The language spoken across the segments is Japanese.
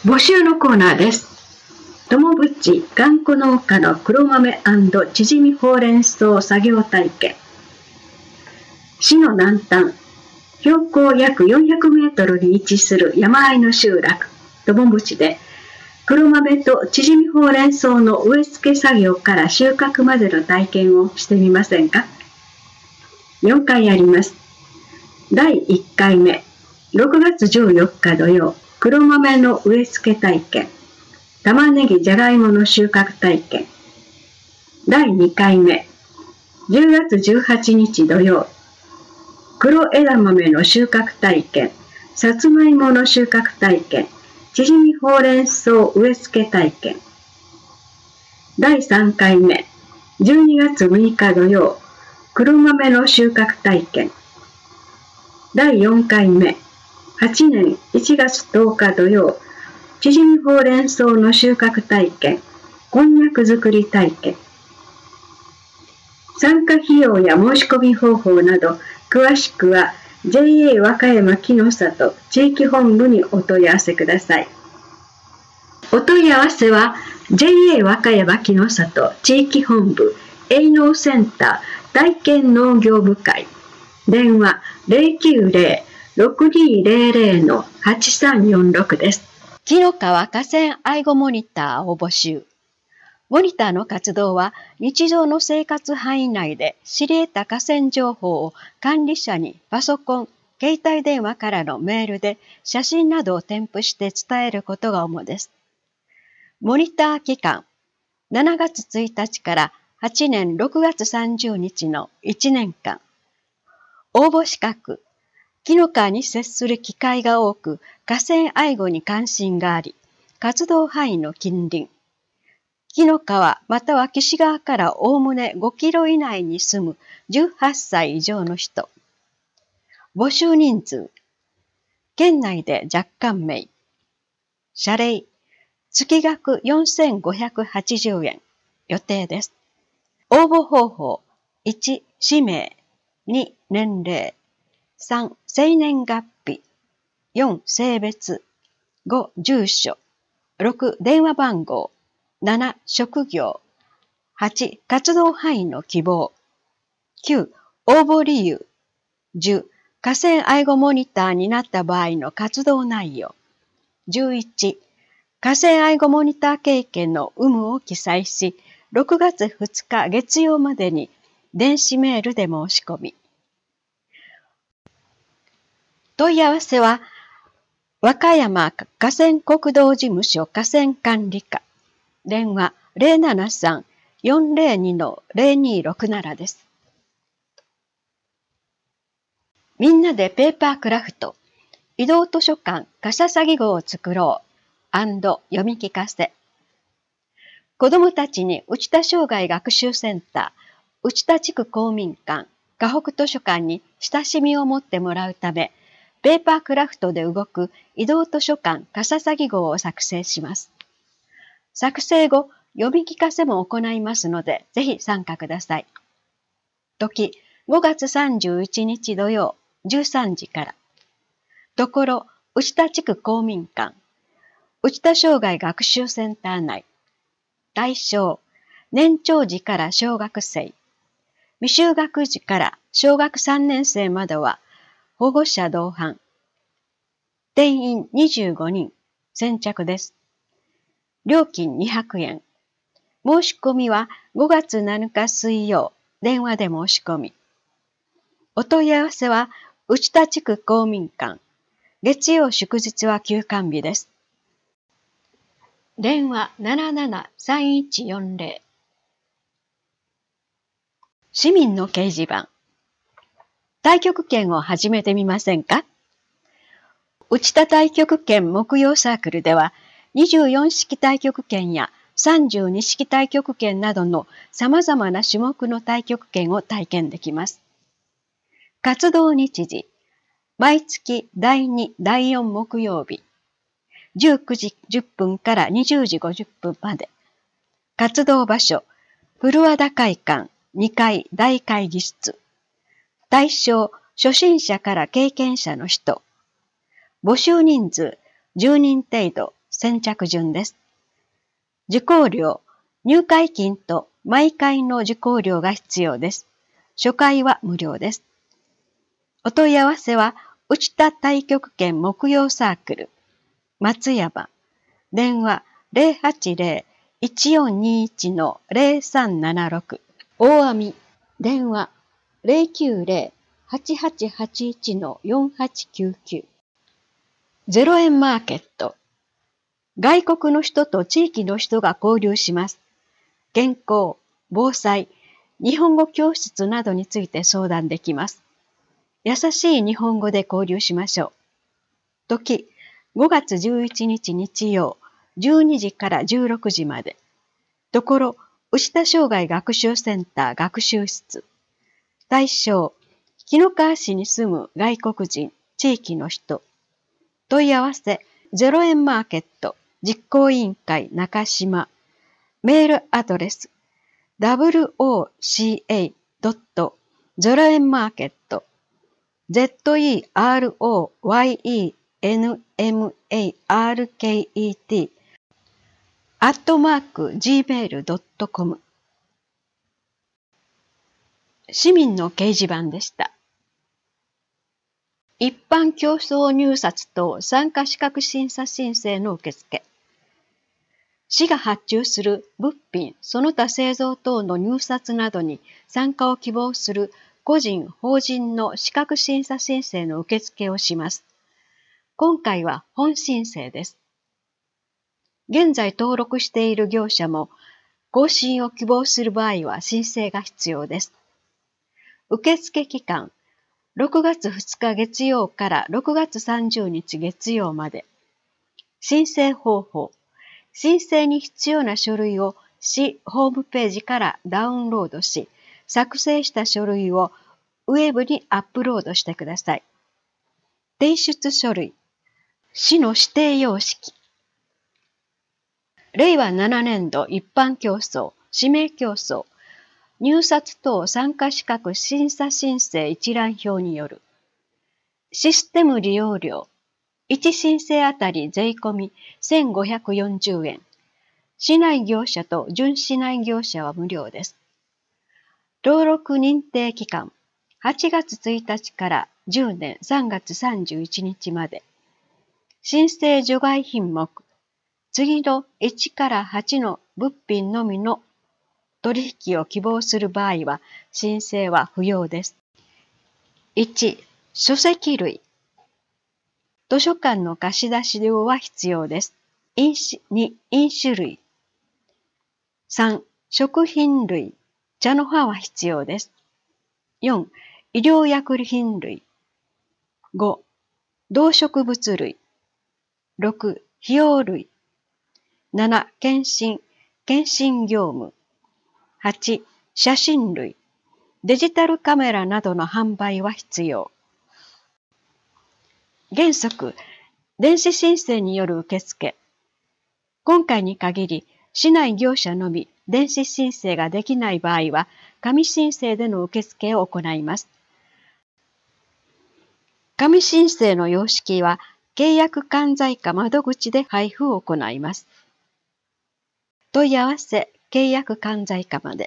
募集のコーナーです。友淵頑固農家の黒豆&ちぢみほうれん草作業体験。市の南端、標高約400メートルに位置する山あいの集落、友淵で、黒豆とちぢみほうれん草の植え付け作業から収穫までの体験をしてみませんか。4回あります。第1回目、6月14日土曜、黒豆の植え付け体験、玉ねぎじゃがいもの収穫体験。第2回目、10月18日土曜、黒枝豆の収穫体験、さつまいもの収穫体験、ちぢみほうれん草植え付け体験。第3回目、12月6日土曜、黒豆の収穫体験。第4回目、8年1月10日土曜、ちぢみほうれん草の収穫体験、こんにゃく作り体験。参加費用や申し込み方法など、詳しくは JA 和歌山木の里地域本部にお問い合わせください。お問い合わせは JA 和歌山木の里地域本部営農センター体験農業部会。電話 090-6200-8346 です。 紀の川河川愛護モニターを募集。モニターの活動は日常の生活範囲内で知り得た河川情報を管理者にパソコン、携帯電話からのメールで写真などを添付して伝えることが主です。モニター期間、7月1日から8年6月30日の1年間。応募資格、紀の川に接する機会が多く、河川愛護に関心があり、活動範囲の近隣。紀の川または岸側からおおむね5キロ以内に住む18歳以上の人。募集人数。県内で若干名。謝礼。月額4580円。予定です。応募方法。1、氏名。2、年齢。3、生年月日。4、性別。5、住所。6、電話番号。7、職業。8、活動範囲の希望。9、応募理由。10、河川愛護モニターになった場合の活動内容。11、河川愛護モニター経験の有無を記載し、6月2日月曜までに電子メールで申し込み。問い合わせは、和歌山河川国道事務所河川管理課。電話 073-402-0267 です。みんなでペーパークラフト、移動図書館かささぎ号を作ろう&読み聞かせ。子どもたちに内田生涯学習センター、内田地区公民館、河北図書館に親しみを持ってもらうため、ペーパークラフトで動く移動図書館かささぎ号を作成します。作成後、読み聞かせも行いますので、ぜひ参加ください。時、5月31日土曜、13時から。ところ、内田地区公民館、内田生涯学習センター内。対象、年長児から小学生。未就学児から小学3年生までは、保護者同伴。定員25人、先着です。料金200円。申し込みは5月7日水曜、電話で申し込み。お問い合わせは、内田地区公民館。月曜祝日は休館日です。電話77-3140。市民の掲示板。太極拳を始めてみませんか？内田太極拳木曜サークルでは、24式太極拳や32式太極拳などの様々な種目の太極拳を体験できます。活動日時、毎月第2、第4木曜日、19時10分から20時50分まで。活動場所、古和田会館2階大会議室。対象、初心者から経験者の人。募集人数、10人程度、 先着順です。受講料、入会金と毎回の受講料が必要です。初回は無料です。お問い合わせは、内田太極拳木曜サークル、松山、電話080-1421-0376、大網、電話090-8881-4899、0円マーケット、外国の人と地域の人が交流します。健康、防災、日本語教室などについて相談できます。優しい日本語で交流しましょう。時、5月11日日曜、12時から16時まで。ところ、内田生涯学習センター学習室。対象、紀の川市に住む外国人、地域の人。問い合わせ、0円マーケット、実行委員会中島。メールアドレス、woca.0円マーケット、zeroyenmarket@gmail.com。 市民の掲示板でした。一般競争入札と参加資格審査申請の受付。市が発注する物品、その他製造等の入札などに参加を希望する個人、法人の資格審査申請の受付をします。今回は本申請です。現在登録している業者も更新を希望する場合は申請が必要です。受付期間、6月2日月曜から6月30日月曜まで。申請方法、申請に必要な書類を市ホームページからダウンロードし、作成した書類をウェブにアップロードしてください。提出書類、市の指定様式。令和7年度一般競争、指名競争、入札等参加資格審査申請一覧表による。システム利用料、1申請あたり税込み1540円。市内業者と準市内業者は無料です。登録認定期間、8月1日から10年3月31日まで。申請除外品目、次の1から8の物品のみの取引を希望する場合は申請は不要です。1、書籍類。図書館の貸し出し料は必要です。2、飲酒類。3、食品類。茶の葉は必要です。4、医療薬品類。5、動植物類。6、費用類。7、検診業務。8、写真類。デジタルカメラなどの販売は必要。原則、電子申請による受付。今回に限り、市内業者のみ電子申請ができない場合は、紙申請での受付を行います。紙申請の様式は、契約管財課窓口で配布を行います。問い合わせ、契約管財課まで。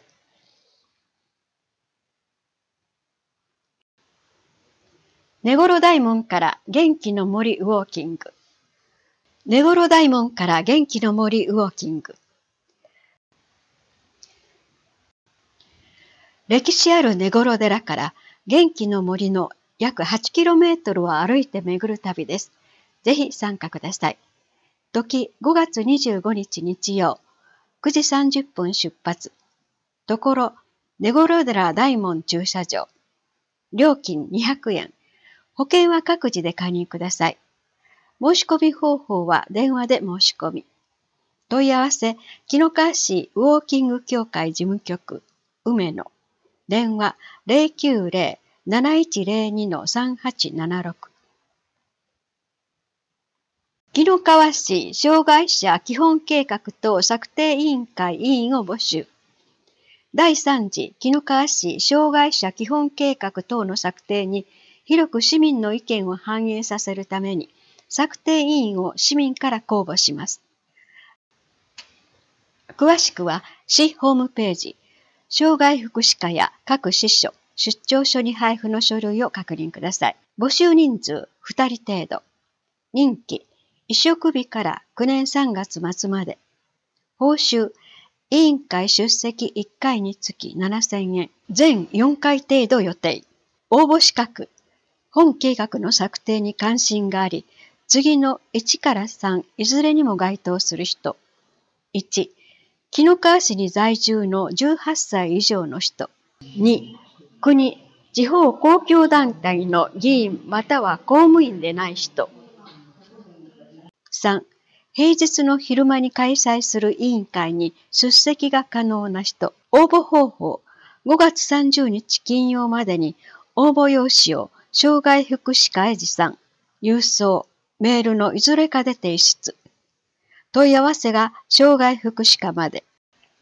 根頃大門から元気の森ウォーキング。根頃大門から元気の森ウォーキング。歴史ある根頃寺から元気の森の約 8km を歩いて巡る旅です。ぜひ参加ください。時5月25日日曜、9時30分出発。ところ、根頃寺大門駐車場。料金200円。保険は各自で加入ください。申し込み方法は電話で申し込み。問い合わせ、紀の川市ウォーキング協会事務局、梅野。電話090-7102-3876。紀の川市障害者基本計画等策定委員会委員を募集。第3次紀の川市障害者基本計画等の策定に広く市民の意見を反映させるために、策定委員を市民から公募します。 詳しくは市ホームページ、障害福祉課や各支所、出張所に配布の書類を確認ください。募集人数2人程度。任期、委嘱日から9年3月末まで。報酬、委員会出席1回につき7000円。全4回程度予定。応募資格、本計画の策定に関心があり、次の1から3いずれにも該当する人。1、紀の川市に在住の18歳以上の人。2、国、地方公共団体の議員または公務員でない人。3、平日の昼間に開催する委員会に出席が可能な人。応募方法、5月30日金曜までに応募用紙を障害福祉課へ持参、郵送、メールのいずれかで提出。問い合わせが障害福祉課まで。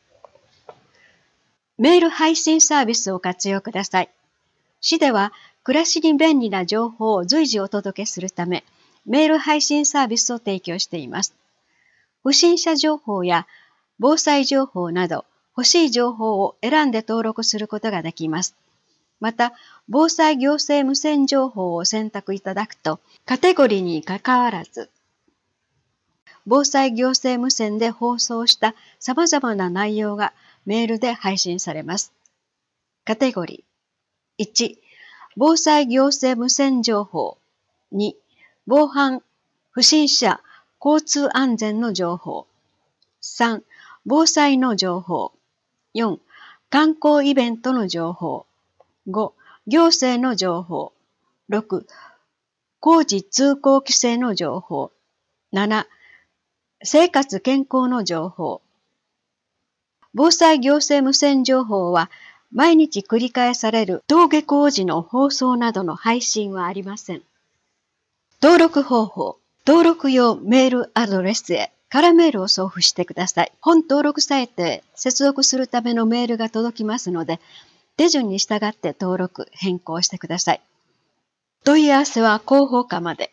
メール配信サービスを活用ください。市では暮らしに便利な情報を随時お届けするため、メール配信サービスを提供しています。不審者情報や防災情報など欲しい情報を選んで登録することができます。また、防災行政無線情報を選択いただくと、カテゴリーにかかわらず、防災行政無線で放送した様々な内容がメールで配信されます。カテゴリー。1、防災行政無線情報。2、防犯、不審者、交通安全の情報。3、防災の情報。4、観光イベントの情報。5、行政の情報。6、工事通行規制の情報。7、生活健康の情報。防災行政無線情報は毎日繰り返される登下校時の放送などの配信はありません。登録方法。登録用メールアドレスへ空メールを送付してください。本登録サイトへ接続するためのメールが届きますので、手順に従って登録、変更してください。問い合わせは広報課まで。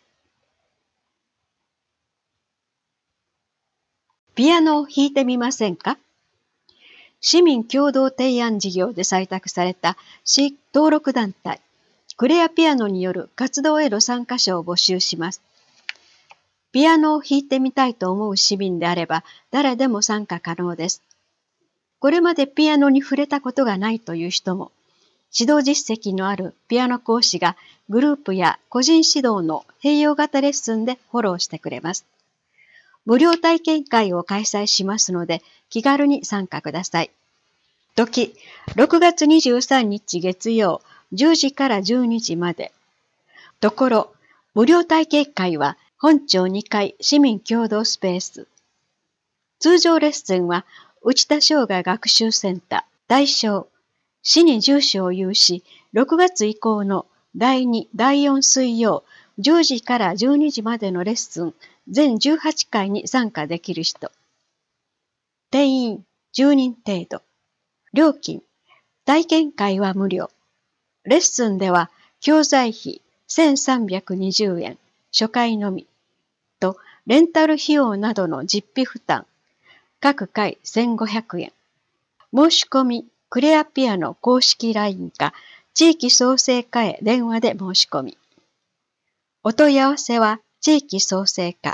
ピアノを弾いてみませんか？市民共同提案事業で採択された市登録団体、クレアピアノによる活動への参加者を募集します。ピアノを弾いてみたいと思う市民であれば、誰でも参加可能です。これまでピアノに触れたことがないという人も、指導実績のあるピアノ講師がグループや個人指導の併用型レッスンでフォローしてくれます。無料体験会を開催しますので、気軽に参加ください。時、6月23日月曜、10時から12時まで。ところ、無料体験会は本町2階市民共同スペース。通常レッスンは、内田生涯学習センター、大正、市に住所を有し、6月以降の第2、第4水曜、10時から12時までのレッスン、全18回に参加できる人。定員10人程度。料金、体験会は無料。レッスンでは、教材費1320円、初回のみ。と、レンタル費用などの実費負担。各回1500円。申し込み、クレアピアノ公式 LINE か、地域創生課へ電話で申し込み。お問い合わせは、地域創生課。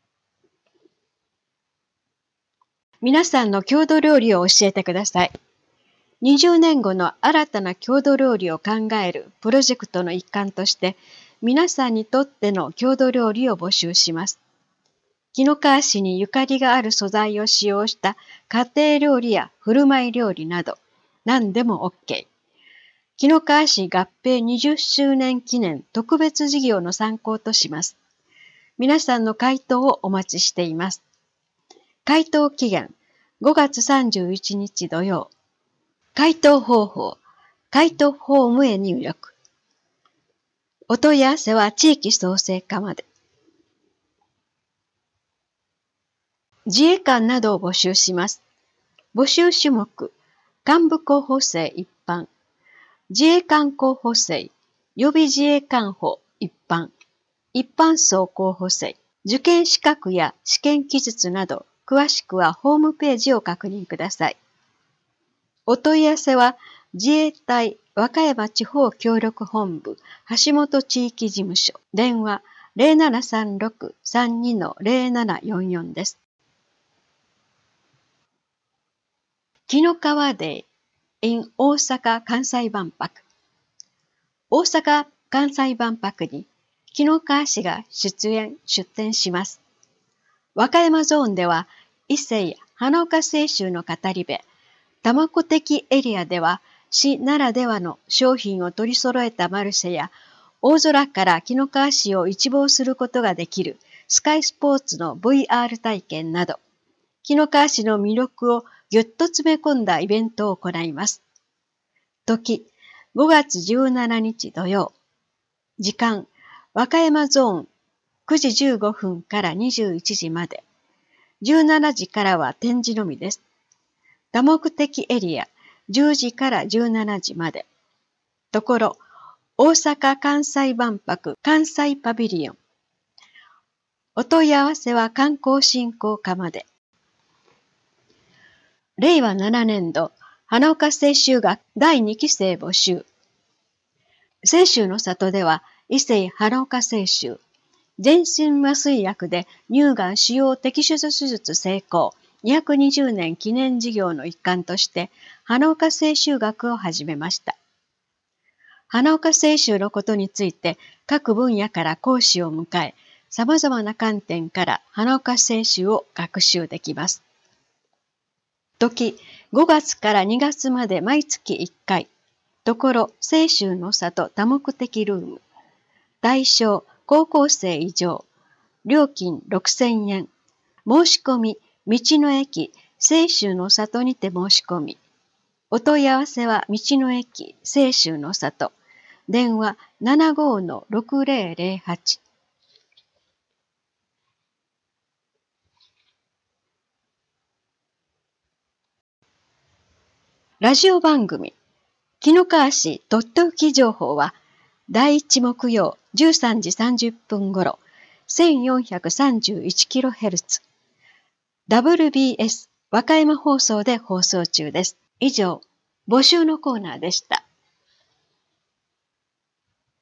皆さんの郷土料理を教えてください。20年後の新たな郷土料理を考えるプロジェクトの一環として、皆さんにとっての郷土料理を募集します。紀の川市にゆかりがある素材を使用した家庭料理や振る舞い料理など、何でも OK。紀の川市合併20周年記念特別事業の参考とします。皆さんの回答をお待ちしています。回答期限5月31日土曜。回答方法、回答フォームへ入力。お問い合わせは地域創生課まで。自衛官などを募集します。募集種目、幹部候補生一般、自衛官候補生、予備自衛官補一般、一般層候補生、受験資格や試験記述など詳しくはホームページを確認ください。お問い合わせは自衛隊和歌山地方協力本部橋本地域事務所電話 0736-32-0744 です。紀の川デイ in 大阪・関西万博。大阪・関西万博に紀の川市が出展します。和歌山ゾーンでは伊勢や花岡清舟の語り部、多目的エリアでは市ならではの商品を取り揃えたマルシェや大空から紀の川市を一望することができるスカイスポーツの VR 体験など、紀の川市の魅力をぎゅっと詰め込んだイベントを行います。時、5月17日土曜。時間、和歌山ゾーン9時15分から21時まで。17時からは展示のみです。多目的エリア10時から17時まで。ところ、大阪・関西万博関西パビリオン。お問い合わせは観光振興課まで。令和7年度花岡清舟学第2期生募集。清舟の里では伊勢花岡清舟全身麻酔薬で乳がん腫瘍摘出手術成功220年記念事業の一環として花岡清舟学を始めました。花岡清舟のことについて各分野から講師を迎え、様々な観点から花岡清舟を学習できます。時、5月から2月まで毎月1回。ところ、清舟の里多目的ルーム。対象、高校生以上。料金6000円。申し込み、道の駅、清舟の里にて申し込み。お問い合わせは道の駅、清舟の里。電話 75-6008。ラジオ番組、紀の川市とっておき情報は、第1木曜13時30分ごろ、1431kHz、WBS 和歌山放送で放送中です。以上、募集のコーナーでした。